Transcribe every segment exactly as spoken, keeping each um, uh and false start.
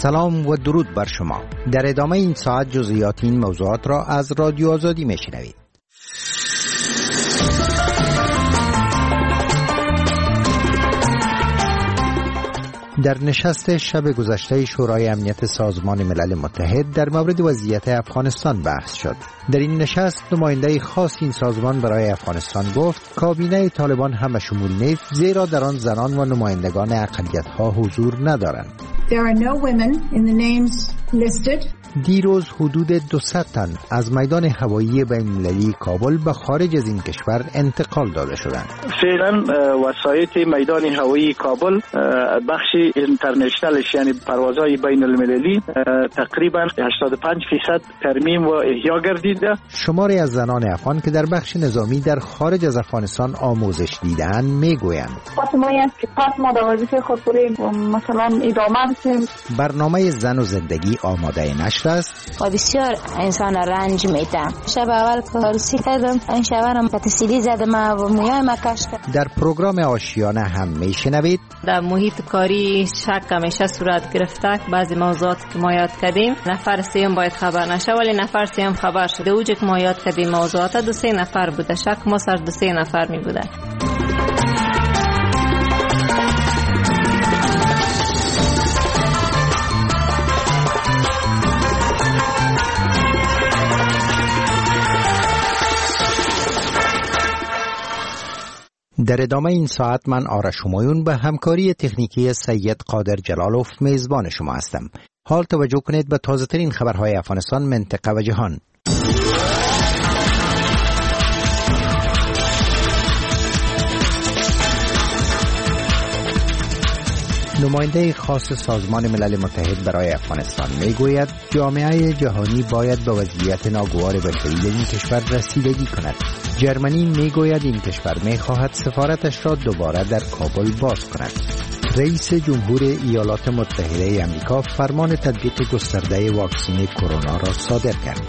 سلام و درود بر شما. در ادامه این ساعت جزئیات این موضوعات را از رادیو آزادی میشنوید. در نشست شب گذشته شورای امنیت سازمان ملل متحد در مورد وضعیت افغانستان بحث شد. در این نشست نماینده خاص این سازمان برای افغانستان گفت کابینه طالبان همه شمول نیست، زیرا در آن زنان و نمایندگان اقلیت‌ها حضور ندارند. There are no women in the names listed. دیروز حدود دویست تن از میدان هوایی بین‌المللی کابل به خارج از این کشور انتقال داده شدند. فعلا وسایط میدان هوایی کابل بخش اینترنشنالش یعنی پروازهای بین‌المللی تقریبا هشتاد و پنج درصد ترمیم و احیا گردیده. شماری از زنان افغان که در بخش نظامی در خارج از افغانستان آموزش دیدن میگویند مثلا ادامه بدیم. برنامه زن و زندگی آماده نشر است و بسیار انسان رنج میده. شب اول پارسی کردم، این شبم پتسیلی زدم و مویای ما کشتم. در پروگرام آشیانه هم میشنوید در محیط کاری شک همیشه صورت گرفته. بعضی موضوعات که ما یاد کردیم نفر سیم باید خبر نشه، ولی نفر سیم خبر شده. اوجه که ما یاد کردیم موضوعات دو سه نفر بوده، شک ما سر دو سه نفر می بوده. در ادامه این ساعت من آرش همایون به همکاری تکنیکی سید قادر جلالوف میزبان شما هستم. حال توجه کنید به تازه ترین خبرهای افغانستان، منطقه و جهان. نماینده خاص سازمان ملل متحد برای افغانستان میگوید جامعه جهانی باید به وضعیت ناگوار بشری در این کشور رسیدگی کند. جرمنی میگوید این کشور میخواهد سفارتش را دوباره در کابل باز کند. رئیس جمهور ایالات متحده آمریکا فرمان تطبیق گسترده واکسن کرونا را صادر کرد.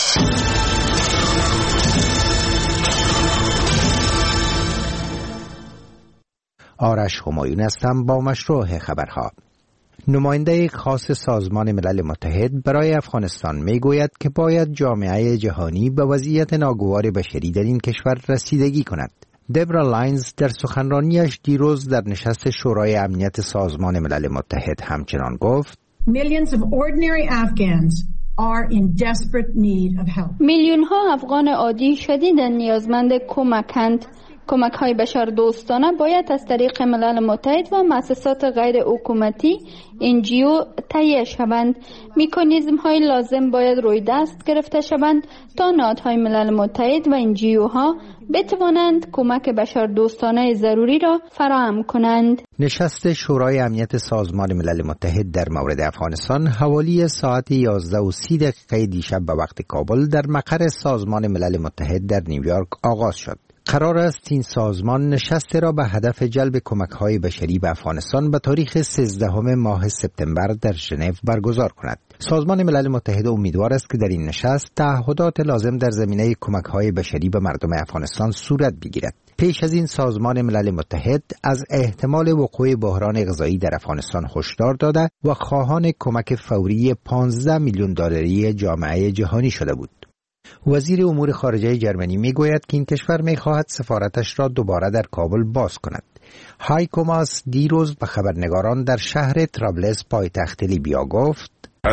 آرش همایون هستم با مشروع خبرها. نماینده خاص سازمان ملل متحد برای افغانستان میگوید که باید جامعه جهانی به وضعیت ناگوار بشری در این کشور رسیدگی کند. دبرا لاینز در سخنرانیش دیروز در نشست شورای امنیت سازمان ملل متحد همچنان گفت Millions of ordinary Afghans are in desperate need of help. میلیون ها افغان عادی شدیداً نیازمند کمکند. کمک های بشر دوستانه باید از طریق ملل متحد و مؤسسات غیر حکومتی ان جی او تهیه شوند. مکانیزم های لازم باید روی دست گرفته شوند تا نهادهای ملل متحد و ان جی او ها بتوانند کمک بشر دوستانه ضروری را فراهم کنند. نشست شورای امنیت سازمان ملل متحد در مورد افغانستان حوالی ساعت یازده و سی دقیقه دیشب به وقت کابل در مقر سازمان ملل متحد در نیویورک آغاز شد. قرار است این سازمان نشست را به هدف جلب کمک‌های بشری به افغانستان به تاریخ سیزدهم ماه سپتامبر در ژنو برگزار کند. سازمان ملل متحد امیدوار است که در این نشست تعهدات لازم در زمینه کمک‌های بشری به مردم افغانستان صورت بگیرد. پیش از این سازمان ملل متحد از احتمال وقوع بحران غذایی در افغانستان هشدار داده و خواهان کمک فوری پانزده میلیون دلاری جامعه جهانی شده بود. وزیر امور خارجه جرمنی میگوید که این کشور میخواهد سفارتش را دوباره در کابل باز کند. هایکو ماس دیروز به خبرنگاران در شهر ترابلس پایتخت لیبیا گفت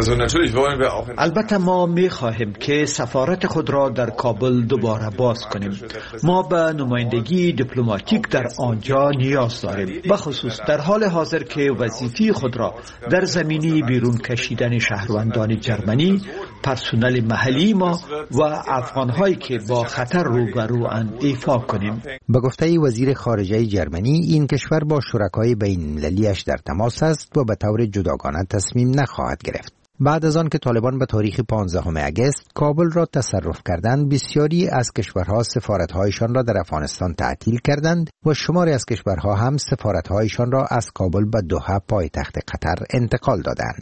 البته ما می خواهیم که سفارت خود را در کابل دوباره باز کنیم. ما به نمایندگی دیپلماتیک در آنجا نیاز داریم، به خصوص در حال حاضر که وظیفه خود را در زمینه بیرون کشیدن شهروندان جرمنی، پرسنل محلی ما و افغان‌هایی که با خطر روبروند ایفا کنیم. به گفته وزیر خارجه جرمنی این کشور با شرکای بین‌المللی‌اش در تماس است و به طور جداگانه تصمیم نخواهد گرفت. بعد از آن که طالبان به تاریخ پانزدهم آگوست کابل را تصرف کردند، بسیاری از کشورها سفارت‌هایشان را در افغانستان تعطیل کردند و شماری از کشورها هم سفارت‌هایشان را از کابل به دوحه پایتخت قطر انتقال دادند.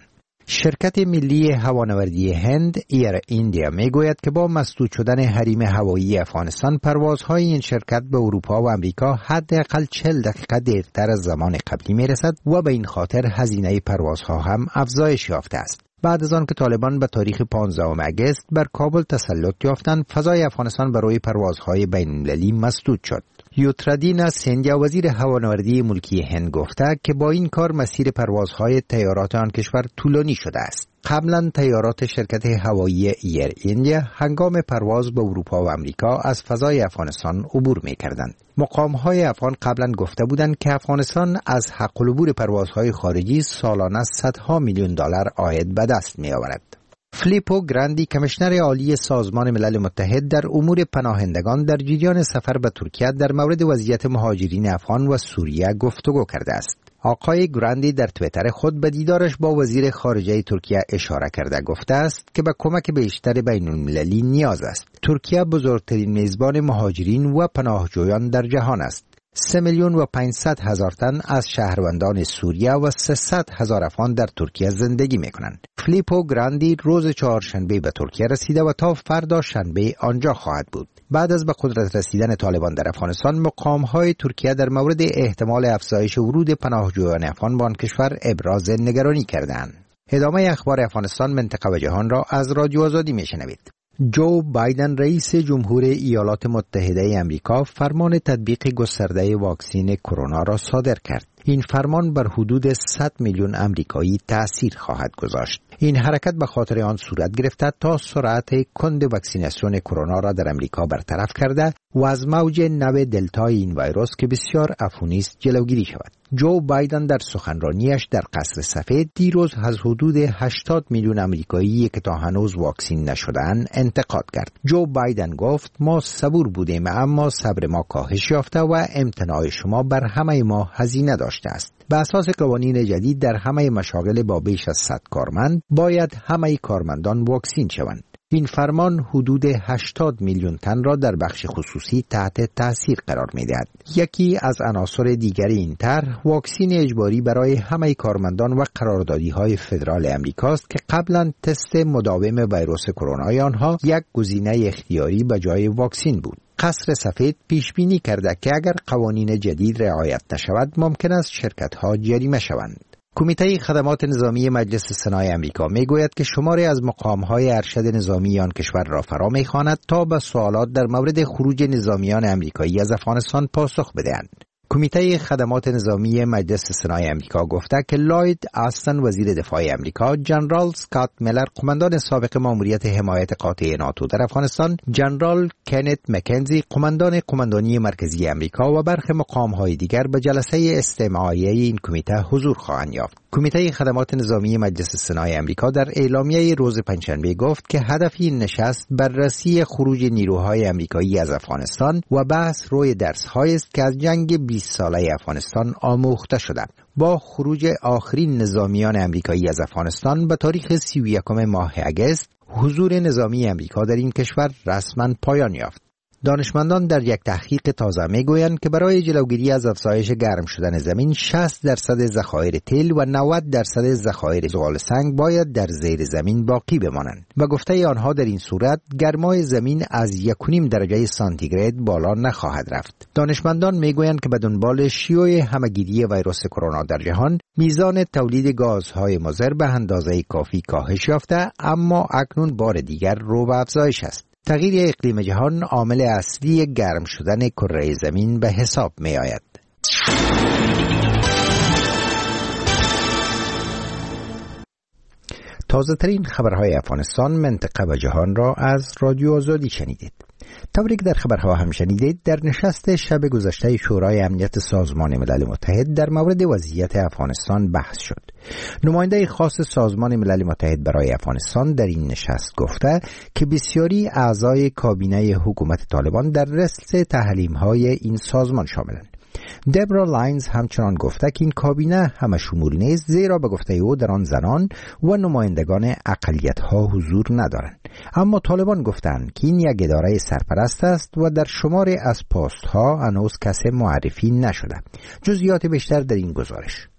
شرکت ملی هوانوردی هند ایر ایندیا میگوید که با مسدود شدن حریم هوایی افغانستان پروازهای این شرکت به اروپا و امریکا حداقل چهل دقیقه دیرتر از زمان قبلی میرسد و به این خاطر هزینه پروازها هم افزایش یافته است. بعد از آن که طالبان به تاریخ پانزدهم اگست بر کابل تسلط یافتند، فضای افغانستان برای پروازهای بین‌المللی مسدود شد. یوترادینا سیندیا وزیر هوانوردی ملکی هند گفته که با این کار مسیر پروازهای طیارات آن کشور طولانی شده است. قبلا طیارات شرکت هوایی ایر ایندیا هنگام پرواز به اروپا و امریکا از فضای افغانستان عبور می‌کردند. مقام‌های افغان قبلا گفته بودند که افغانستان از حق العبور پروازهای خارجی سالانه صدها میلیون دلار عاید به دست می‌آورد. فلیپو گراندی کمیشنر عالی سازمان ملل متحد در امور پناهندگان در جریان سفر به ترکیه در مورد وضعیت مهاجرین افغان و سوریه گفتگو کرده است. آقای گراندی در توییتر خود به دیدارش با وزیر خارجه ترکیه اشاره کرده گفته است که به کمک بیشتر بین المللی نیاز است. ترکیه بزرگترین میزبان مهاجرین و پناهجویان در جهان است. سه میلیون و پانصد هزار تن از شهروندان سوریه و سیصد هزار افغان در ترکیه زندگی می‌کنند. فلیپو گراندی روز چهارشنبه به ترکیه رسیده و تا فردا شنبه آنجا خواهد بود. بعد از به قدرت رسیدن طالبان در افغانستان، مقام‌های ترکیه در مورد احتمال افزایش ورود پناهجویان افغان به آن کشور ابراز نگرانی کردند. ادامه اخبار افغانستان، منطقه و جهان را از رادیو آزادی میشنوید. جو بایدن رئیس جمهور ایالات متحده آمریکا فرمان تطبیق گسترده واکسن کرونا را صادر کرد. این فرمان بر حدود صد میلیون آمریکایی تأثیر خواهد گذاشت. این حرکت به خاطر آن صورت گرفته تا سرعت کند واکسیناسیون کرونا را در آمریکا برطرف کرده و از موج نو دلتا این ویروس که بسیار عفونی است جلوگیری شود. جو بایدن در سخنرانیش در قصر سفید دیروز از حدود هشتاد میلیون آمریکایی که تا هنوز واکسین نشده‌اند انتقاد کرد. جو بایدن گفت ما صبور بودیم اما صبر ما کاهش یافته و امتناع شما بر همه ما هزینه داشته است. به اساس قوانین جدید در همه مشاغل با بیش از صد کارمند باید همه کارمندان واکسین شوند. این فرمان حدود هشتاد میلیون تن را در بخش خصوصی تحت تاثیر قرار می‌دهد. یکی از عناصر دیگر این طرح واکسین اجباری برای همه کارمندان و قراردادی‌های فدرال امریکاست که قبلا تست مداوم ویروس کرونا آنها یک گزینه اختیاری به جای واکسین بود. قصر سفید پیش بینی کرده که اگر قوانین جدید رعایت نشود ممکن است شرکت‌ها جریمه شوند. کمیته خدمات نظامی مجلس سنای آمریکا میگوید که شماری از مقام‌های ارشد نظامی آن کشور را فرا می‌خواند تا به سوالات در مورد خروج نظامیان آمریکایی از افغانستان پاسخ بدهند. کمیته خدمات نظامی مجلس سنای آمریکا گفته که لوید آستن وزیر دفاع آمریکا، جنرال اسکات میلر قماندان سابق ماموریت حمایت قاطع ناتو در افغانستان، جنرال کنت مکنزی قماندان قماندانی مرکزی آمریکا و برخی مقام‌های دیگر به جلسه استماعی این کمیته حضور خواهند یافت. کمیته خدمات نظامی مجلس سنای آمریکا در اعلامیه روز پنجشنبه گفت که هدف این نشست بررسی خروج نیروهای آمریکایی از افغانستان و بحث روی درس‌هایی است که از جنگ بیست ساله افغانستان آموخته شده. با خروج آخرین نظامیان آمریکایی از افغانستان به تاریخ سی و یکم ماه اگست، حضور نظامی آمریکا در این کشور رسما پایان یافت. دانشمندان در یک تحقیق تازه میگویند که برای جلوگیری از افزایش گرم شدن زمین شصت درصد ذخایر تیل و نود درصد ذخایر زغال سنگ باید در زیر زمین باقی بمانند و گفته آنها در این صورت گرمای زمین از یک و نیم درجه سانتیگراد بالا نخواهد رفت. دانشمندان میگویند که به دنبال شیوع همهگیری ویروس کرونا در جهان میزان تولید گازهای مضر به اندازه کافی کاهش یافته، اما اکنون بار دیگر رو به افزایش است. تغییر اقلیم جهان عامل اصلی گرم شدن کره زمین به حساب می آید. تازه ترین خبرهای افغانستان، منطقه و جهان را از رادیو آزادی شنیدید. طوری که در خبرها هم شنیدید، در نشست شب گذشته شورای امنیت سازمان ملل متحد در مورد وضعیت افغانستان بحث شد. نماینده خاص سازمان ملل متحد برای افغانستان در این نشست گفته که بسیاری اعضای کابینه حکومت طالبان در رأس تحریم‌های این سازمان شاملند. دبرا لاینز همچنان گفته که این کابینه همه شمول نیست، زیرا به گفته او در آن زنان و نمایندگان اقلیت‌ها حضور ندارند. اما طالبان گفتند که این یک اداره سرپرست است و در شماری از پست‌ها هنوز کسی معرفی نشده. جزئیات بیشتر در این گزارش.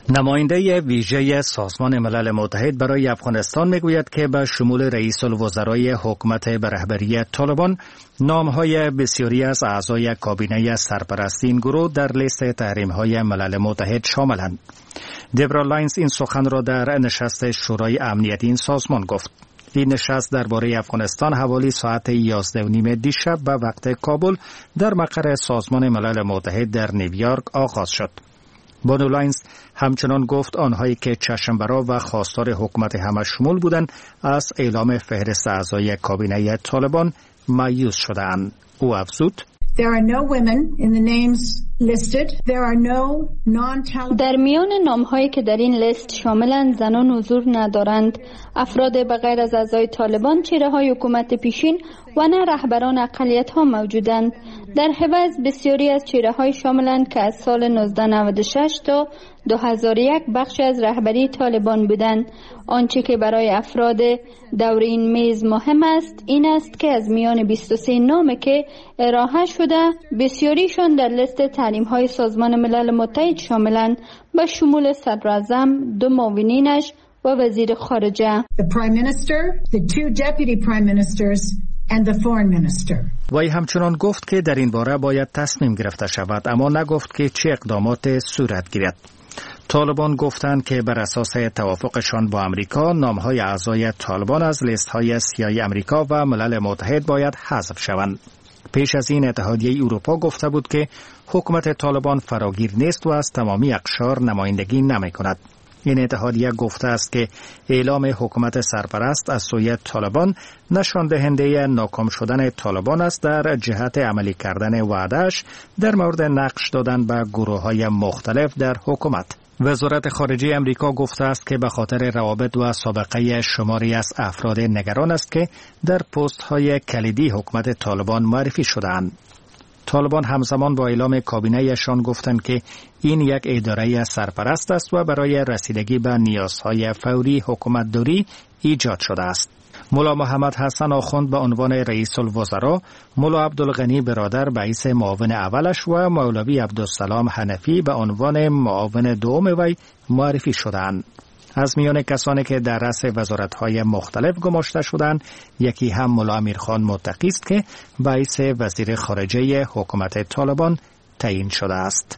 نماینده ویژه سازمان ملل متحد برای افغانستان میگوید که به شمول رئیس الوزرای حکومت به رهبری طالبان نامهای بسیاری از اعضای کابینه سرپرستی این گروه در لیست تحریم‌های ملل متحد شاملند. دبرا لاینز این سخن را در نشست شورای امنیتی این سازمان گفت. این نشست درباره افغانستان حوالی ساعت یازده و نیم دیشب به وقت کابل در مقر سازمان ملل متحد در نیویورک آغاز شد. بانو لاینز همچنان گفت آنهایی که چشم‌برا و خواستار حکومت همشمول بودند از اعلام فهرست اعضای کابینه طالبان مایوس شدند. او افزود: There are no women in the names listed. There are no non-Taliban. در میان نام‌هایی که در این لیست شاملند زنان حضور ندارند. افراد بغیر از اعضای طالبان، چهره‌های حکومت پیشین و نه رهبران اقلیت‌ها موجودند. در عوض بسیاری از چهره‌های شاملند که از سال نوزده نود و شش تا دو هزار و یک بخش از رهبری طالبان بودند. آنچه که برای افراد دور این میز مهم است این است که از میان بیست و سه نام که ارائه شده بسیاریشان در لیست تحریم‌های سازمان ملل متحد شاملند، به شمول صدراعظم، دو معاونینش و وزیر خارجه. The Prime Minister, the two Deputy Prime Ministers and the Foreign Minister. وی همچنان گفت که در این باره باید تصمیم گرفته شود، اما نگفت که چه اقدامات صورت گیرد. طالبان گفتند که بر اساس توافقشان با امریکا نامهای اعضای طالبان از لیست‌های سیاه امریکا و ملل متحد باید حذف شوند. پیش از این اتحادیه اروپا گفته بود که حکومت طالبان فراگیر نیست و از تمامی اقشار نمایندگی نمی‌کند. این اتحادیه گفته است که اعلام حکومت سرپرست از سوی طالبان نشان دهنده ناکام شدن طالبان است در جهت عملی کردن وعده‌اش در مورد نقش دادن به گروه‌های مختلف در حکومت. وزارت خارجه امریکا گفته است که به خاطر روابط و سابقه شماری از افراد نگران است که در پست‌های کلیدی حکومت طالبان معرفی شده‌اند. طالبان همزمان با اعلام کابینه‌شان گفتند که این یک اداره سرپرست است و برای رسیدگی به نیازهای فوری حکومتداری ایجاد شده است. مولا محمد حسن آخوند به عنوان رئیس الوزراء، مولا عبدالغنی برادر به حیث معاون اولش و مولوی عبدالسلام حنفی به عنوان معاون دوم وی معرفی شدند. از میان کسانی که در رأس وزارت‌های مختلف گماشته شدند، یکی هم مولا امیرخان متقی است که به حیث وزیر خارجه حکومت طالبان تعیین شده است.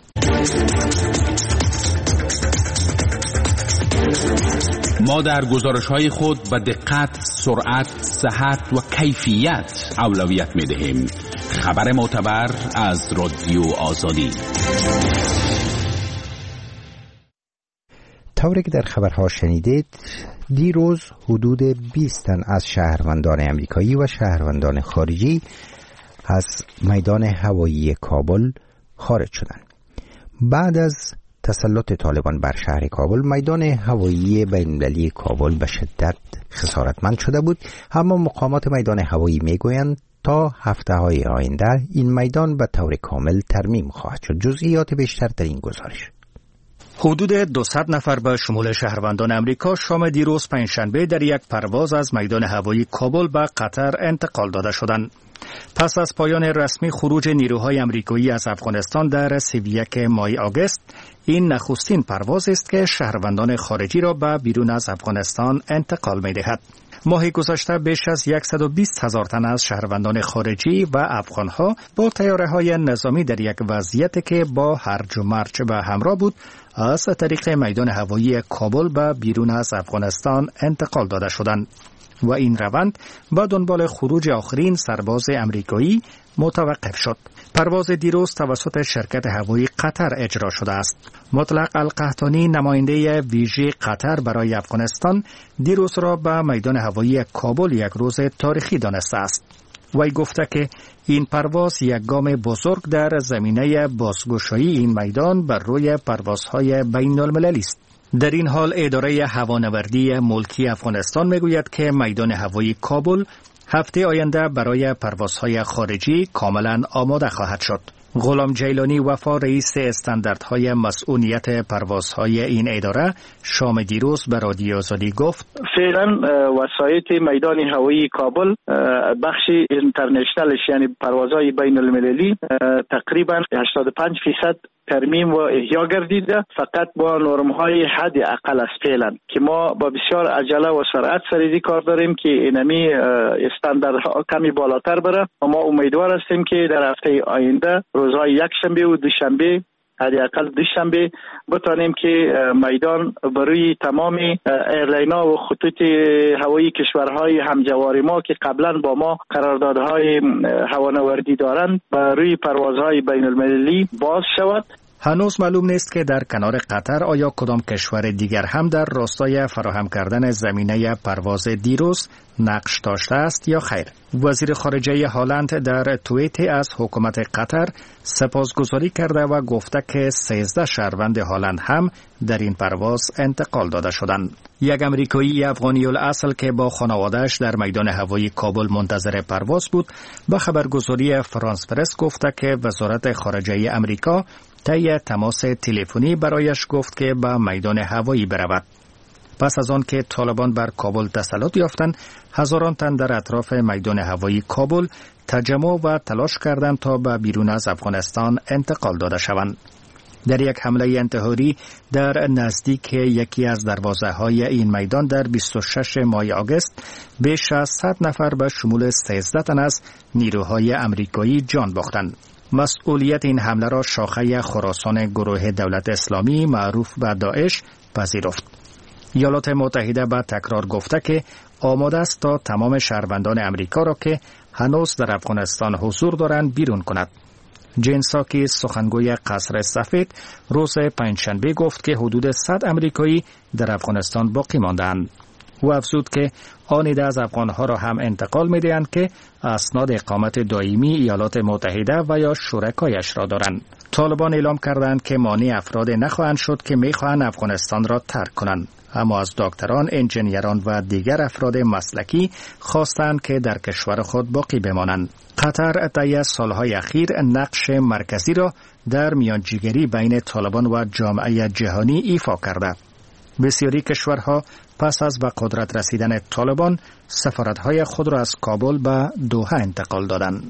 ما در گزارش‌های خود به دقت، سرعت، صحت و کیفیت اولویت می‌دهیم. خبر معتبر از رادیو آزادی. طوری که در خبرها شنیدید، دیروز حدود بیست تن از شهروندان امریکایی و شهروندان خارجی از میدان هوایی کابل خارج شدند. بعد از تسلط طالبان بر شهر کابل، میدان هوایی بین‌المللی کابل به شدت خسارتمند شده بود، اما مقامات میدان هوایی میگویند تا هفته‌های آینده این میدان به طور کامل ترمیم خواهد شد. جزئیات بیشتر در این گزارش. حدود دویست نفر به شمول شهروندان امریکا شام دیروز پنجشنبه در یک پرواز از میدان هوایی کابل به قطر انتقال داده شدند. پس از پایان رسمی خروج نیروهای امریکایی از افغانستان در سی و یک ماه آگوست، این نخستین پرواز است که شهروندان خارجی را به بیرون از افغانستان انتقال می‌دهد. ماه گذشته بیش از صد و بیست هزار تن از شهروندان خارجی و افغانها با طیاره‌های نظامی در یک وضعیت که با هرج و مرج به همراه بود، از طریق میدان هوایی کابل به بیرون از افغانستان انتقال داده شدند و این روند با دنبال خروج آخرین سرباز امریکایی متوقف شد. پرواز دیروز توسط شرکت هوایی قطر اجرا شده است. مطلق القحطانی، نماینده ویژه قطر برای افغانستان، دیروز را به میدان هوایی کابل یک روز تاریخی دانسته است. وی گفته که این پرواز یک گام بزرگ در زمینه بازگشایی این میدان بر روی پروازهای بین المللی است. در این حال اداره هوانوردی ملکی افغانستان میگوید که میدان هوایی کابل هفته آینده برای پروازهای خارجی کاملا آماده خواهد شد. غلام جیلانی وفا، رئیس استانداردهای مسئولیت پروازهای این اداره، شام دیروز به رادیو آزادی گفت: فعلا وسایط میدان هوایی کابل بخش اینترنشنالش یعنی پروازهای بین المللی تقریبا هشتاد و پنج درصد ترمیم و احیا گردیده، فقط با نرم‌های حد اقل است فعلا که ما با بسیار عجله و سرعت سریزی کار داریم که اینمی استانداردها کمی بالاتر بره و ما امیدوار هستیم که در هفته آینده روزهای یک شنبه و دوشنبه حداقل دوشنبه بتانیم که میدان برای تمام ایرلینا و خطوط هوایی کشورهای همجوار ما که قبلا با ما قراردادهای هوانوردی دارند برای پروازهای بین المللی باز شود. هنوز معلوم نیست که در کنار قطر آیا کدام کشور دیگر هم در راستای فراهم کردن زمینه پرواز دیروز نقش داشته است یا خیر. وزیر خارجه هلند در توییتی از حکومت قطر سپاسگزاری کرده و گفته که سیزده شهروند هلند هم در این پرواز انتقال داده شدند. یک امریکایی افغانی الاصل که با خانواده‌اش در میدان هوایی کابل منتظر پرواز بود، به خبرگزاری فرانس پرس گفته که وزارت خارجه امریکا طی تماس تلفنی برایش گفت که به میدان هوایی برود. پس از آن که طالبان بر کابل تسلط یافتند، هزاران تن در اطراف میدان هوایی کابل تجمع و تلاش کردند تا به بیرون از افغانستان انتقال داده شوند. در یک حمله انتحاری در نزدیک یکی از دروازه‌های این میدان در بیست و شش ماه آگوست بیش از صد نفر به شمول سیزده تن از نیروهای امریکایی جان باختند. مسئولیت این حمله را شاخه خراسان گروه دولت اسلامی معروف به داعش پذیرفت. ایالات متحده به تکرار گفته که آماده است تا تمام شهروندان امریکا را که هنوز در افغانستان حضور دارند بیرون کند. جین ساکی سخنگوی قصر سفید روز پنجشنبه گفت که حدود صد امریکایی در افغانستان باقی ماندند. او افزود که آن عده از افغانها را هم انتقال می‌دهند که اسناد اقامت دائمی ایالات متحده و یا شرکایش را دارند. طالبان اعلام کردند که مانع افراد نخواهند شد که می‌خواهند افغانستان را ترک کنند، اما از دکتران، انجینیران و دیگر افراد مسلکی خواستند که در کشور خود باقی بمانند. قطر طی سالهای اخیر نقش مرکزی را در میانجیگری بین طالبان و جامعه جهانی ایفا کرده. بسیاری کشورها پس از به قدرت رسیدن طالبان سفارت‌های خود را از کابل به دوحه انتقال دادند.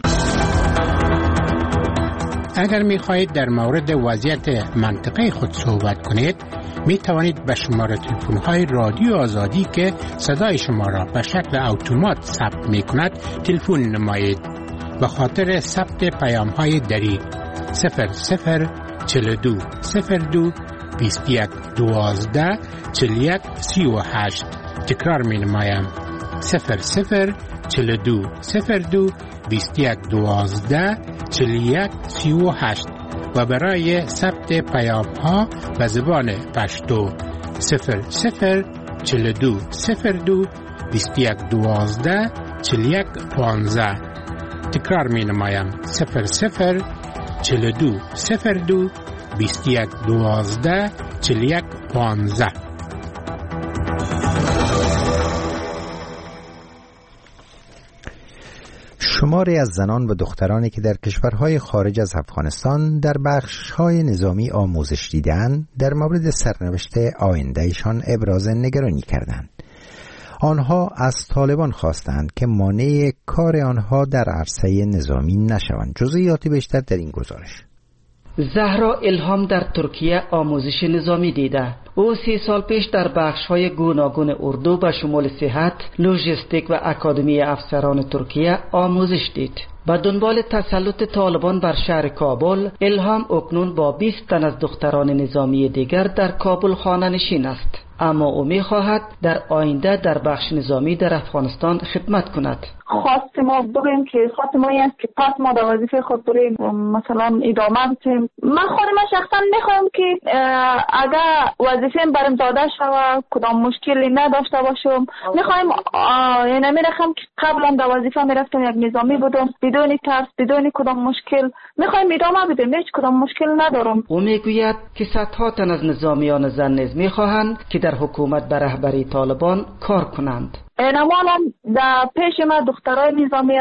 اگر می خواهید در مورد وضعیت منطقه خود صحبت کنید، می توانید به شماره تلفن های رادیو آزادی که صدای شما را به شکل اتومات ثبت می کند تلفن نمایید. به خاطر ثبت پیام های دری صفر صفر چهل و دو صفر دو بیست و یک دوازده چهل و یک سی و هشت. تکرار می نمایم صفر صفر چهل و دو صفر دو بیست و یک دوازده چهل و یک سی و هشت و برای ثبت پیام ها به زبان پشتو صفر صفر چهل و دو صفر دو بیست و یک دوازده چهل و یک پانزده. تکرار می نمایم صفر صفر چهل و دو صفر دو بیست و یک دوازده چهل و یک پانزده. شماری از زنان و دخترانی که در کشورهای خارج از افغانستان در بخش‌های نظامی آموزش دیدند، در مورد سرنوشت آیندهشان ابراز نگرانی کردند. آنها از طالبان خواستند که مانع کار آنها در عرصه نظامی نشوند. جزئیات بیشتر در این گزارش. زهرا الهام در ترکیه آموزش نظامی دیده. او سی سال پیش در بخش‌های گوناگون اردو به شمول صحت، لوژیستیک و اکادمی افسران ترکیه آموزش دید. به دنبال تسلط طالبان بر شهر کابل، الهام اکنون با بیست تن از دختران نظامی دیگر در کابل خانه نشین است، اما او می خواهد در آینده در بخش نظامی در افغانستان خدمت کند. خواست ما بگیم که خواست ما این است که پس ما در وظیفه خود بریم مثلا ادامه بدیم. من خود من شخصا میخوام که اگر وظیفه برم داده شود کدام مشکلی نداشته باشم. میخوایم یعنی میرخم که قبلا در وظیفه میرفتم یک نظامی بودم بدون ترس بدون کدام مشکل. میخوایم ادامه بدیم، هیچ کدام مشکل ندارم. او میگوید که صدها تن از نظامیان زن نیز میخواهند که در حکومت به رهبری طالبان کار کنند. نمانم در پیش ما دخترای نظامی است،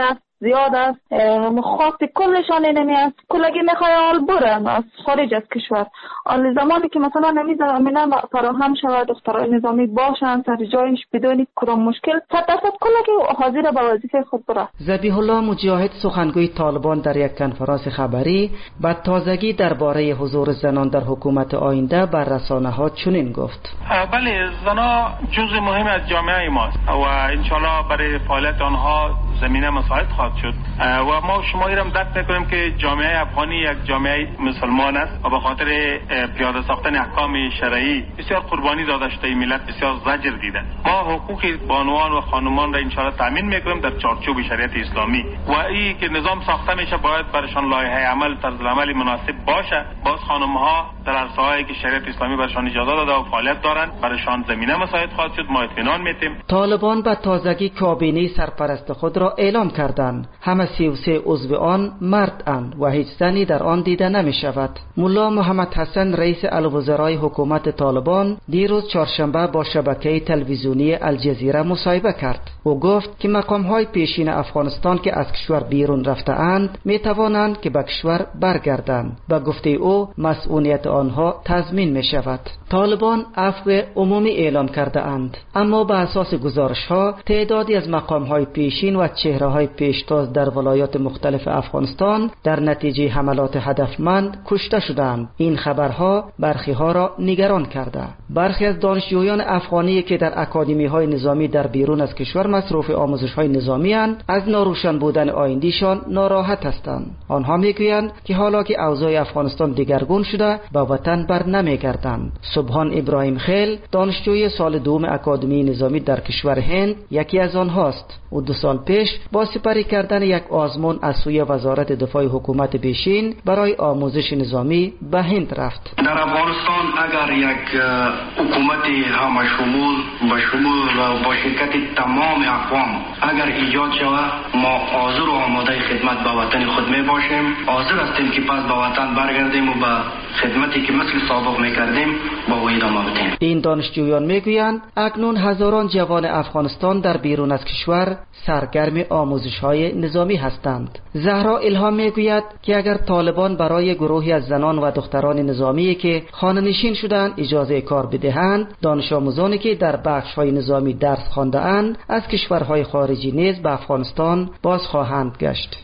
زیاد است. خواست کلشان اینمی است کلگی میخوای آل برن از خارج از کشور. آل زمانی که مثلا نمی زمینه فراهم شود دخترای نظامی باشن سر جایش بدون کدام مشکل صد درصد کلگی حاضر به وظیفه خود بره. ذبیح الله مجاهد سخنگوی طالبان در یک کنفرانس خبری با تازگی درباره حضور زنان در حکومت آینده بر رسانه‌ها چنین گفت: بله، زنان جزء مهم از جامعه ماست و انشالله برای فعالیت آنها زمینه مساعد خواهد شد و ما شما ایرم درک میکنیم که جامعه افغانی یک جامعه مسلمان است و به خاطر پیاده ساختن احکام شرعی بسیار قربانی داده شده. ملت بسیار زجر دیده. ما حقوق بانوان و خانمان را انشالله تامین میکنیم در چارچوب شریعت اسلامی و این که نظام ساخته میشه باید برشان لایحه عمل طرز عمل مناسب باشه. باز خانم‌ها در عرصه‌هایی که شریعت اسلامی برشان اجازه داده و فعالیت دارند برشان زمینه مساعد خواهد شد. ما اطمینان میتیم. طالبان به تازگی کابینه سرپرست خود را اعلام کردند. همه سی و سه عضو آن مرد اند و هیچ زنی در آن دیده نمی شود. ملا محمد حسن رئیس الوزرای حکومت طالبان دیروز چهارشنبه با شبکه تلویزیونی الجزیره مصاحبه کرد و گفت که مقام‌های پیشین افغانستان که از کشور بیرون رفته اند می توانند که به کشور برگردند. به گفته او مسئولیت آنها تضمین می شود. طالبان عفو عمومی اعلام کرده اند، اما به اساس گزارش ها تعدادی از مقام‌های پیشین و چهره های پیشتاز در ولایات مختلف افغانستان در نتیجه حملات هدفمند کشته شدند. این خبرها برخی ها را نگران کرده. برخی از دانشجویان افغانی که در اکادمی های نظامی در بیرون از کشور مصروف آموزش های نظامی اند از ناروشن بودن آیندیشان ناراحت هستند. آنها میگویند که حالا که اوضاع افغانستان دگرگون شده به وطن بر نمیگردند. سبحان ابراهیم خیل دانشجوی سال دوم اکادمی نظامی در کشور هند یکی از آنهاست. او دو سال پیش با سپری کردن یک آزمون از سوی وزارت دفاع حکومت پیشین برای آموزش نظامی به هند رفت. در افغانستان اگر یک حکومت همشمول با شمول و با شرکت تمام اقوام اگر ایجاد شود ما حاضر و آماده خدمت به وطن خود می باشیم. حاضر هستیم که پس به وطن برگردیم و به خدمتی که مثل سابق میکردیم با او ادامه بدیم. این دانشجویان میگویند اکنون هزاران جوان افغانستان در بیرون از کشور سرگرم آموزش های نظامی هستند. زهرا الهام میگوید که اگر طالبان برای گروهی از زنان و دختران نظامی که خانه‌نشین شدند اجازه کار بدهند، دانش آموزانی که در بخش های نظامی درس خوانده اند از کشورهای خارجی نیز به افغانستان باز خواهند گشت.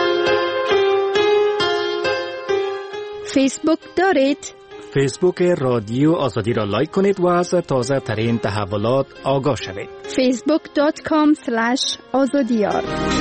فیسبوک دارید؟ فیسبوک رادیو آزادی را لایک کنید و از تازه ترین تحولات آگاه شوید. فیسبوک دات کام اسلش آزادیار.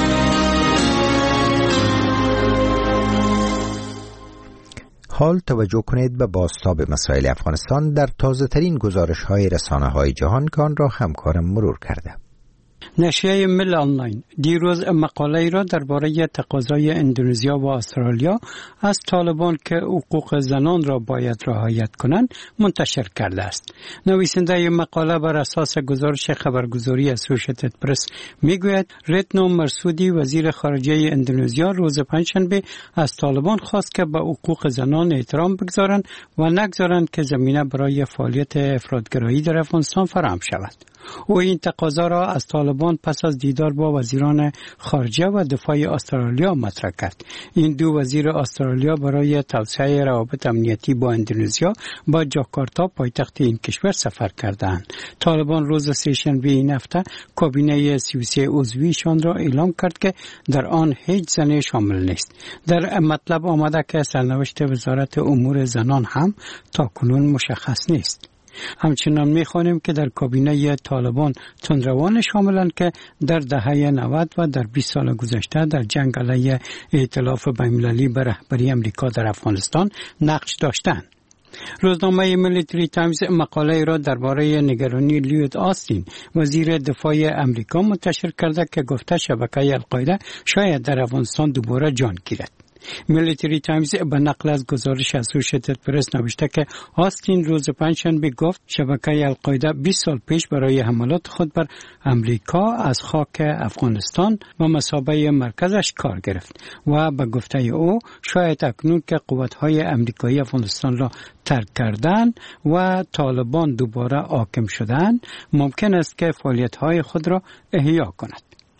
حال توجه کنید به بازتاب مسائل افغانستان در تازه ترین گزارش های رسانه های جهان که آن را همکارم مرور کرده. نشریه مل آنلاین دیروز مقاله را درباره تقاضای اندونزیا و استرالیا از طالبان که حقوق زنان را باید رعایت کنند منتشر کرده است. نویسنده مقاله بر اساس گزارش خبرگزاری اسوشیتد پرس میگوید ریتنو مرسودی وزیر خارجه اندونزیا روز پنجشنبه از طالبان خواست که به حقوق زنان احترام بگذارند و نگذارند که زمینه برای فعالیت افراطگرایی در افغانستان فراهم شود. او این تقاضا را از طالبان پس از دیدار با وزیران خارجه و دفاع استرالیا مطرح کرد. این دو وزیر استرالیا برای توسعه روابط امنیتی با اندونزیا با جاکارتا پایتخت این کشور سفر کردند. طالبان روز سه‌شنبه این هفته کابینه سی و سه عضویشان را اعلام کرد که در آن هیچ زن شامل نیست. در مطلب آمده که سرنوشت وزارت امور زنان هم تاکنون مشخص نیست. همچنان می‌خوانیم که در کابینه طالبان تندروان شاملند که در دهه نود و در بیست سال گذشته در جنگ علیه ائتلاف بین‌المللی به رهبری امریکا در افغانستان نقش داشتند. روزنامه میلیتری تایمز مقاله را درباره نگرانی لیود آستین وزیر دفاع امریکا منتشر کرده که گفته شبکه القاعده شاید در افغانستان دوباره جان گیرد. میلیتری تایمز به نقل از گزارش اسوشیتد پرس نوشته که آستین روز پنجشنبه گفت شبکه القاعده بیست سال پیش برای حملات خود بر امریکا از خاک افغانستان و مثابه مرکزش کار گرفت و به گفته او شاید اکنون که قوت‌های امریکایی افغانستان را ترک کردند و طالبان دوباره حاکم شدند ممکن است که فعالیت‌های خود را احیا کند.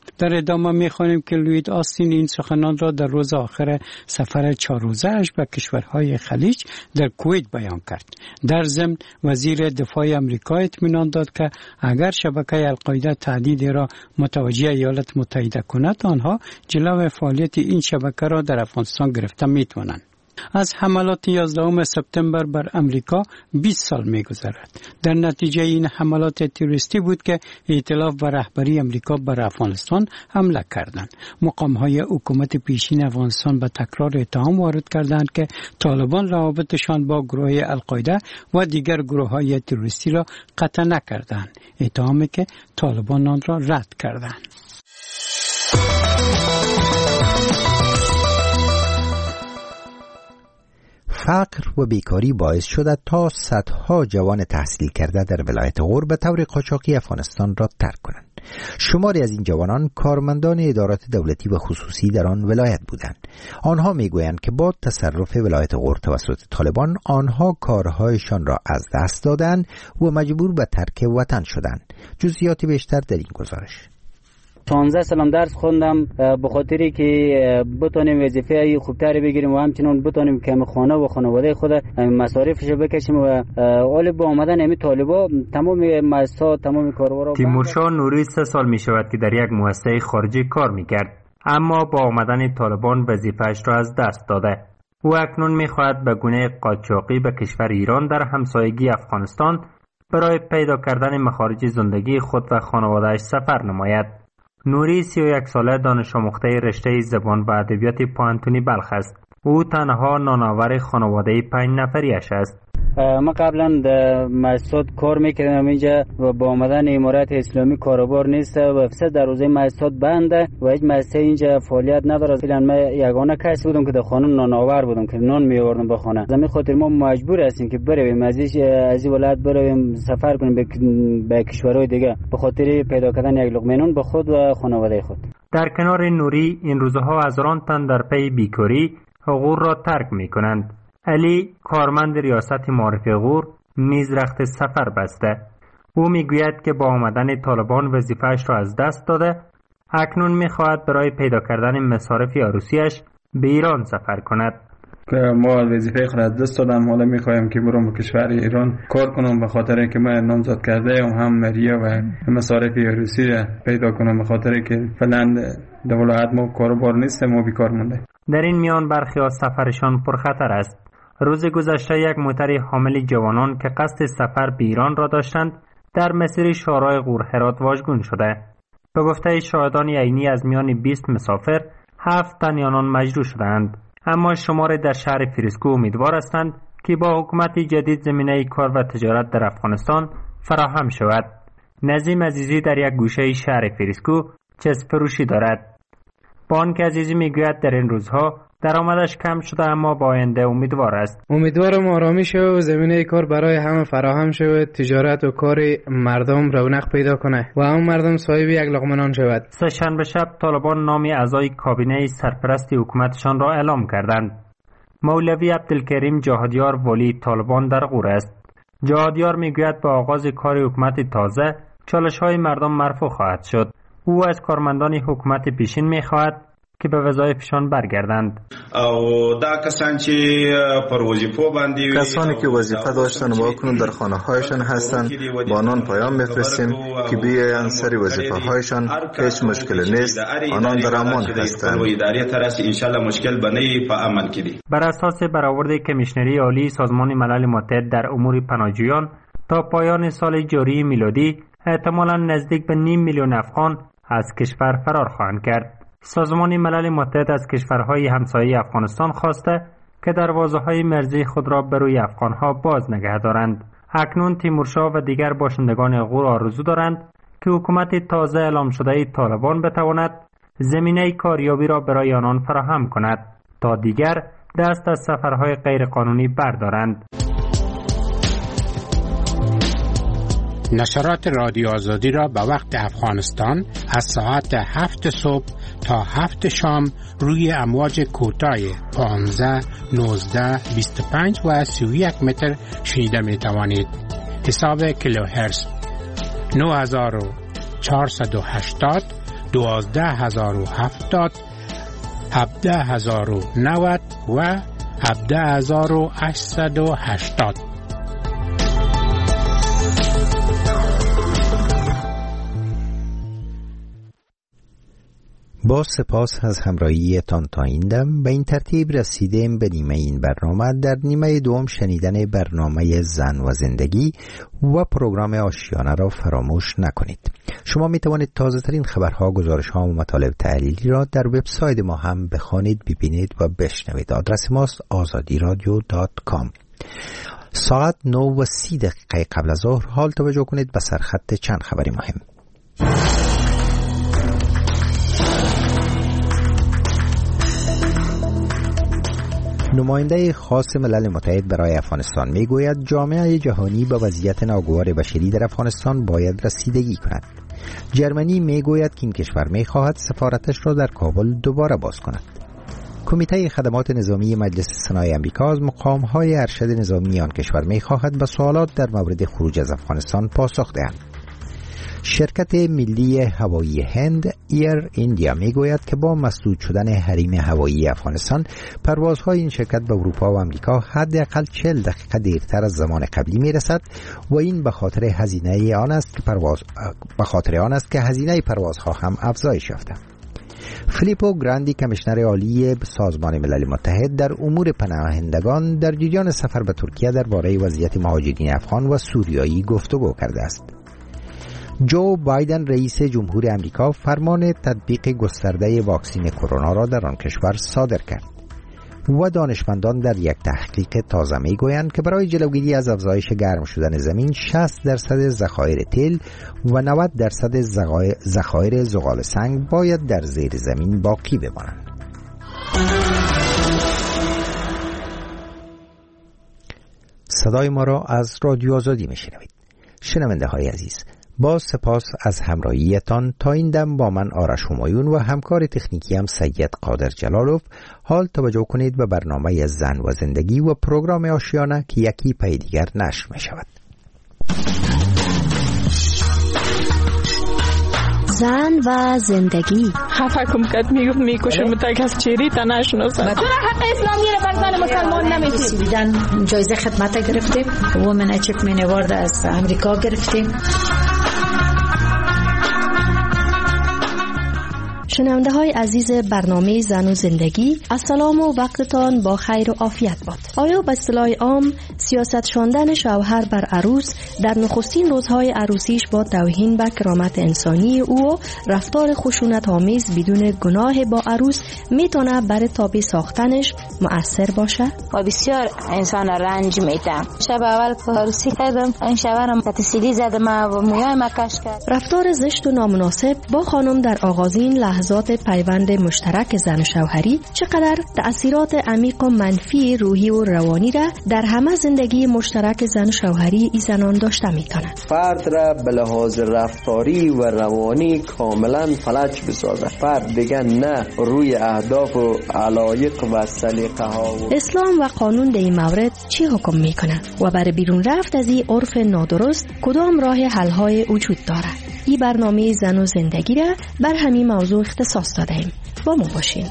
در ادامه می‌خوانیم که لوید آستین این سخنان را در روز آخر سفر چهار روزه‌اش به کشورهای خلیج در کویت بیان کرد. در ضمن وزیر دفاع آمریکا اطمینان داد که اگر شبکه القاعده تهدید را متوجه ایالات متحده کند، آنها جلو فعالیت این شبکه را در افغانستان گرفته می‌توانند. از حملات یازدهم سپتامبر بر امریکا بیست سال می‌گذرد. در نتیجه این حملات تروریستی بود که ائتلاف و رهبری امریکا بر افغانستان حمله کردند. مقام‌های حکومت پیشین افغانستان به تکرار اتهام وارد کردند که طالبان روابطشان با گروه القاعده و دیگر گروه‌های تروریستی را قطع نکردند. اتهامی که طالبان آن را رد کردند. فقر و بیکاری باعث شده تا صدها جوان تحصیل کرده در ولایت غور به طور قاچاقی افغانستان را ترک کنند. شماری از این جوانان کارمندان ادارات دولتی و خصوصی در آن ولایت بودند. آنها میگویند که با تصرف ولایت غور توسط طالبان آنها کارهایشان را از دست دادند و مجبور به ترک وطن شدند. جزئیات بیشتر در این گزارش. پانزده سالم درس خوندم به خاطری که بتونیم وظیفه خوبتری بگیریم و همچنین بتونیم که خانه و خانواده خود مصارفش بکشیم و اول با آمدن امی طالبا تمام مؤسسات تمام کارورا. تیمورشاه نوری سه سال می شود که در یک مؤسسه خارجی کار می کرد، اما با آمدن طالبان وظیفه‌اش را از دست داده. او اکنون می خواهد به گونه قاچاقی به کشور ایران در همسایگی افغانستان برای پیدا کردن مخارج زندگی خود و خانواده‌اش سفر نماید. نوری سی و یک ساله دانش آموخته رشته زبان و ادبیات پوهنتونی بلخ است. او تنها نانآور خانواده پنج نفریش است. ما قبلا در مؤسسات کار میکردم اینجا و با آمدن امارت اسلامی کاروبار نیست و افسر در روزه مؤسسات بنده و هیچ مؤسسه اینجا فعالیت نداره. فعلا من یگانه کسی بودم که در خانه نانآور بودم که نان میآوردم به خانه. زمین خاطر ما مجبور هستیم که برویم از این ولایت برویم سفر کنیم به, به کشورهای دیگه به خاطر پیدا کردن یک لقمه نان به خود و خانواده خود. در کنار نوری این روزها هزاران تن در پی بیکاری غور را ترک میکنند. علی کارمند ریاست معارف غور نیز رخت سفر بسته. او میگوید که با آمدن طالبان وظیفه‌اش را از دست داده، اکنون میخواهد برای پیدا کردن مصارف عروسیش به ایران سفر کند. که ما وظیفه خود از دست دادم، حالا میخوایم که برم به کشور ایران کار کنم به خاطر اینکه من نامزد کرده و هم مریا و مصارف عروسی پیدا کنم به خاطر که فعلا در ولایت ما کاروبار نیست، ما بیکار مونده. در این میان برخی از سفرشان پرخطر است. روز گذشته یک موتر حامل جوانان که قصد سفر به ایران را داشتند در مسیر شارع غور هرات واژگون شده. به گفته شاهدان عینی از میان بیست مسافر هفت تن آنان مجروح شدند، اما شمار در شهر فریسکو امیدوار هستند که با حکومت جدید زمینه کار و تجارت در افغانستان فراهم شود. نظیم عزیزی در یک گوشه شهر فریسکو چسب فروشی دارد. با آنکه عزیزی میگوید در این روزها درآمدش کم شده اما با آینده امیدوار است. امیدوارم آرامی شود و زمینه کار برای همه فراهم شود، تجارت و کار مردم رونق پیدا کنه و هم مردم صاحب یک لقمه نان شود. سه‌شنبه شب طالبان نام اعضای کابینه سرپرست حکومتشان را اعلام کردند. مولوی عبدالکریم جهادیار ولی طالبان در غور است. جهادیار میگوید با آغاز کار حکومت تازه چالش‌های مردم مرفوع خواهد شد. او از کارمندان حکومت پیشین میخواهد که به وظایفشان برگردند. او دا کسان چې پر وظیفو باندې کسانی که وظیفه داشتن و اکنون در خانه هایشان هستند با آنان پیام میفرستیم که بیایند سر وظیفه هایشان، هیچ مشکلی نیست، آنان در امان هستند. بر اساس برآورد کمیشنری عالی سازمان ملل متحد در امور پناهجویان تا پایان سال جاری میلادی احتمالاً نزدیک به نیم میلیون افغان از کشور فرار خواهند کرد. سازمان ملل متحد از کشورهای همسایه افغانستان خواسته که دروازه‌های مرزی خود را به روی افغانها باز نگه دارند. اکنون تیمورشاه و دیگر باشندگان غور آرزو دارند که حکومت تازه اعلام شده طالبان بتواند زمینه کاریابی را برای آنان فراهم کند تا دیگر دست از سفرهای غیرقانونی بردارند. نشرات رادیو آزادی را به وقت افغانستان از ساعت هفت صبح تا هفت شام روی امواج کوتاه پانزده، نوزده، بیست و پنج و سی و یک متر شنیده می توانید. حساب کیلوهرتز نه هزار و چهارصد و هشتاد دوازده هزار و هفتاد، هفده هزار و نود و هفده هزار و هشتصد و هشتاد. با سپاس از همراهی تان تا این دم به این ترتیب رسیدیم به نیمه این برنامه. در نیمه دوم شنیدن برنامه زن و زندگی و پروگرام آشیانه را فراموش نکنید. شما می توانید تازه ترین خبرها، گزارش‌ها و مطالب تحلیلی را در وبسایت ما هم بخوانید، ببینید و بشنوید. آدرس ماست آزادی رادیو دات کام. ساعت نه و سی دقیقه قبل از ظهر حال توجه کنید به سرخط چند خبری مهم. نماینده خاص ملل متحد برای افغانستان می گوید جامعه جهانی به وضعیت ناگوار بشری در افغانستان باید رسیدگی کند. جرمنی می گوید که این کشور می خواهد سفارتش را در کابل دوباره باز کند. کمیته خدمات نظامی مجلس سنای آمریکا از مقام‌های ارشد نظامی آن کشور می خواهد به سوالات در مورد خروج از افغانستان پاسخ دهند. شرکت ملی هوایی هند ایر ایندیا می گوید که با مسدود شدن حریم هوایی افغانستان پروازهای این شرکت به اروپا و آمریکا حداقل چهل دقیقه دیرتر از زمان قبلی می رسد و این به خاطر هزینه آن است که پرواز به خاطر آن است که هزینه پروازها هم افزایش یافته. فیلیپو گراندی کمیشنر عالی سازمان ملل متحد در امور پناهندگان در جریان سفر به ترکیه درباره وضعیت مهاجرین افغان و سوریایی گفتگو کرده است. جو بایدن رئیس جمهور آمریکا فرمان تطبیق گسترده واکسن کرونا را در آن کشور صادر کرد و دانشمندان در یک تحقیق تازه می‌گویند که برای جلوگیری از افزایش گرم شدن زمین شصت درصد ذخایر تیل و نود درصد ذخایر زغال سنگ باید در زیر زمین باقی بمانند. صدای ما را از رادیو آزادی میشنوید. شنونده های عزیز، با سپاس از همراهیتان. تا این دم با من آرش همایون و همکار تکنیکی هم سید قادر جلالوف. حال توجه کنید به برنامه زن و زندگی و پروگرام آشیانه که یکی پی دیگر نشر می شود. زن و زندگی. خفه کم کد میگفت میکشه متک از چیری تا نشناسد. چرا حق اسلامی رو بر زن مسلمان نمیدید؟ دیدن جایزه خدمت گرفتیم، وومن اچیومنت اوارد از امریکا گرفتیم. شنونده های عزیز برنامه زن و زندگی، السلام و وقتتان با خیر و عافیت باد. آیا به اصطلاح عام سیاست شاندن شوهر بر عروس در نخستین روزهای عروسیش با توهین به کرامت انسانی او و رفتار خشونت آمیز بدون گناه با عروس میتونه برای تابع ساختنش مؤثر باشه؟ و بسیار انسان رنج میده. شب اول که عروسی کردم این شوهرم تسیلی زدم و موهای مکش کرد. رفتار زشت و نامناسب با خانم در آغازین لحظات پیوند مشترک زن و شوهری چقدر تأثیرات عمیق و منفی روحی و روانی را در همه زندگی مشترک زن و شوهری ای زنان داشته میتونه. فرد را به لحاظ رفتاری و روانی کاملا فلج بسازه. فرد دیگه نه روی اهداف و علایق و سلیقه ها و... اسلام و قانون در این مورد چی حکم میکنه و برای بیرون رفت از این عرف نادرست کدام راه حل های وجود داره؟ این برنامه زن و زندگی را بر همین موضوع اختصاص دادیم. با ما باشین.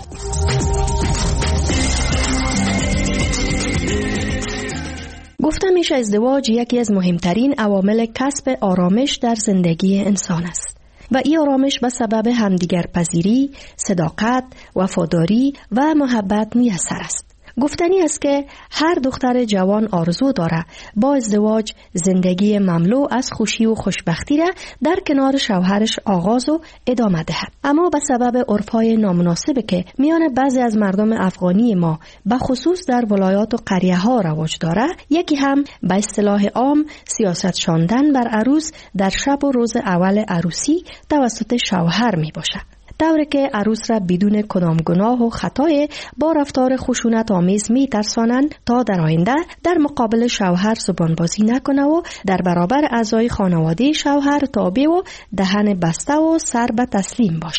گفتم میشه ازدواج یکی از مهمترین عوامل کسب آرامش در زندگی انسان است و این آرامش به سبب همدیگر پذیری، صداقت، وفاداری و محبت میسر است. گفتنی است که هر دختر جوان آرزو داره با ازدواج زندگی مملو از خوشی و خوشبختی را در کنار شوهرش آغاز و ادامه دهد. اما به سبب عرفهای نامناسب که میان بعضی از مردم افغانی ما به خصوص در ولایات و قریه ها رواج داره، یکی هم به اصطلاح عام سیاست شاندن بر عروس در شب و روز اول عروسی توسط شوهر می باشه. طوری که عروس را بدون کدام گناه و خطای با رفتار خشونت آمیز می ترسانند تا در آینده در مقابل شوهر زبان بازی نکنه و در برابر اعضای خانواده شوهر تابع و دهن بسته و سر به تسلیم باشه.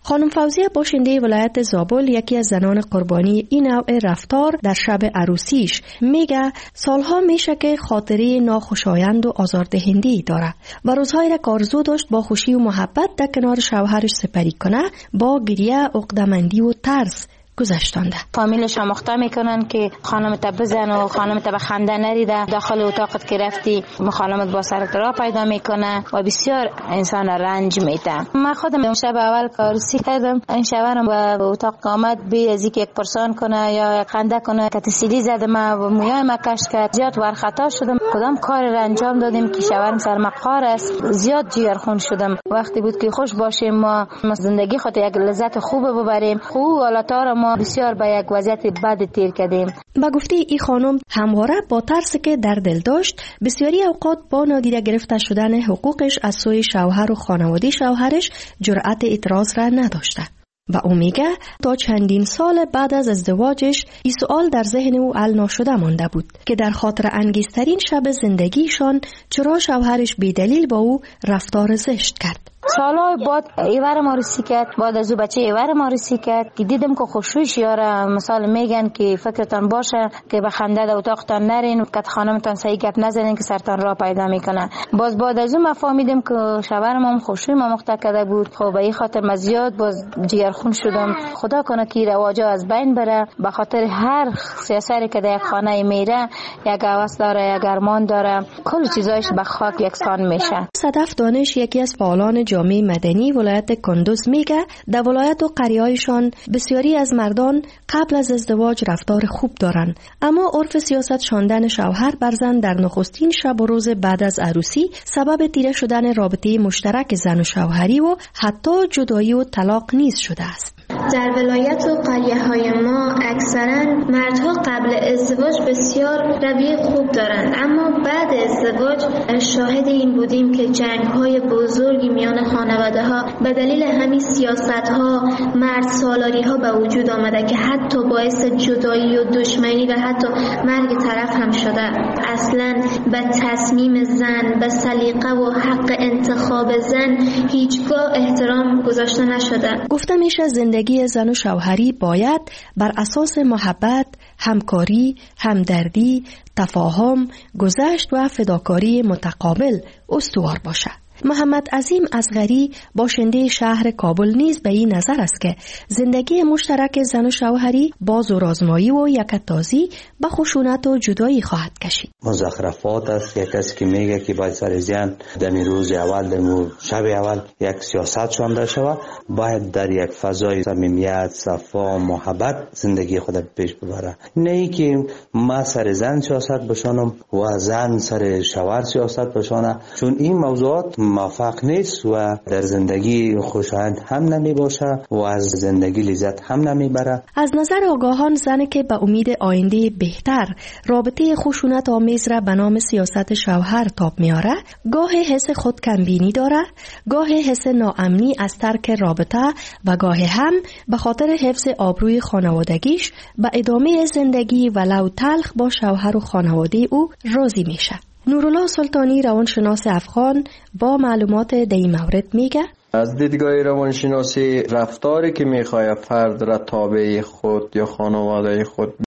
خانم فوزیه باشنده ولایت زابل یکی از زنان قربانی این نوع رفتار در شب عروسیش میگه سالها میشه که خاطره ناخوشایند و آزاردهنده داره و روزهایی را که آرزو داشت با خوشی و محبت در کنار شوهرش سپری کنه با گریه، عقده‌مندی و ترس گذشتانده. فامیلش آموخته میکنن که خانمت بزن و خانمت به خنده نریده، داخل اتاقت که رفتی خانمت با سرت را پیدا میکنه و بسیار انسان رنج میده. من خودم شب اول عروسی کردم، این شوهرم به اتاق آمد بی از اینکه یک پرسان کنه یا خنده کنه که تسیلی زدم و مویای ما کشت کرد. زیاد ورخطا شدم، کدام کار را انجام دادیم که شوهرم سرمقهار است. زیاد جیگرخون شدم. وقتی بود که خوش باشیم ما زندگی خود یک لذت خوب ببریم، خوب والاتار ما بسیار به یک وضعیت بد تیر کردیم. با گفته ای خانم همواره با ترسی که در دل داشت بسیاری اوقات با نادیده گرفته شدن حقوقش از سوی شوهر و خانواده شوهرش جرأت اعتراض را نداشته و او میگه تا چندین سال بعد از ازدواجش این سوال در ذهن او حل ناشده مانده بود که در خاطر انگیزترین شب زندگیشان چرا شوهرش بی‌دلیل با او رفتار زشت کرد. سالهای بعد ایوار ما رسی کرد، بعد از او بچه ایوار ما رسی کرد که دیدم که خوشوش یاره مثال میگن که فکرتان باشه که به خنده در اتاقتان نرین، که خانمتان صحیح گپ نزنین که سرتان را پیدا میکنه. باز بعد از اون ما فهمیدم که شوهرم هم خوشوی ما مخته کرده بود. خب به این خاطر من زیاد باز جیگرخون شدم. خدا کنه که رواجا از بین بره. به خاطر هر سیاستی که در یک خانه میره یک هوس داره، یک ارمان داره، کل چیزایش به خاک یکسان میشه. صدف دانش یکی از فعالان جامعه مدنی ولایت کندوز میگه در ولایت و قریه‌هایشان بسیاری از مردان قبل از ازدواج رفتار خوب دارن، اما عرف سیاست شاندن شوهر بر زن در نخستین شب و روز بعد از عروسی سبب تیره شدن رابطه مشترک زن و شوهری و حتی جدایی و طلاق نیز شده است. در ولایت و قریه های ما اکثرا مردها قبل ازدواج بسیار رویه خوب دارند، اما بعد ازدواج شاهد این بودیم که جنگ های بزرگی میان خانواده ها به دلیل همین سیاست ها، مرد سالاری ها به وجود آمده که حتی باعث جدایی و دشمنی و حتی مرگ طرف هم شده. اصلا به تصمیم زن، به سلیقه و حق انتخاب زن هیچگاه احترام گذاشته نشده. گفته میشه زندگی زن و شوهری باید بر اساس محبت، همکاری، همدردی، تفاهم، گذشت و فداکاری متقابل استوار باشد. محمد عظیم اصغری باشنده شهر کابل نیز به این نظر است که زندگی مشترک زن و شوهری با زورآزمایی و یکتازی به خشونت و جدایی خواهد کشید. مزخرفات است. یک کسی که میگه که باید سر زن در روز اول در شب اول یک سیاست شونده شود، باید در یک فضای صمیمیت، صفا، محبت زندگی خود پیش ببره. نه ای که ما سر زن سیاست بشانم و زن سر شوهر سیاست بشانه، چون این موضوعات موفق نیست و در زندگی خوشایند هم نمی باشه و از زندگی لذت هم نمی بره. از نظر آگاهان زنی که به امید آینده بهتر رابطه خشونت آمیز را به نام سیاست شوهر تاب میاره، گاه حس خود کمبینی داره، گاه حس ناامنی از ترک رابطه و گاه هم به خاطر حفظ آبروی خانوادگیش به ادامه زندگی ولو تلخ با شوهر و خانواده او راضی میشه. نورالله سلطانی روانشناس افغان با معلومات در این مورد میگه از دیدگاه روانشناسی رفتاری که میخواد فرد را تابع خود یا خانواده خود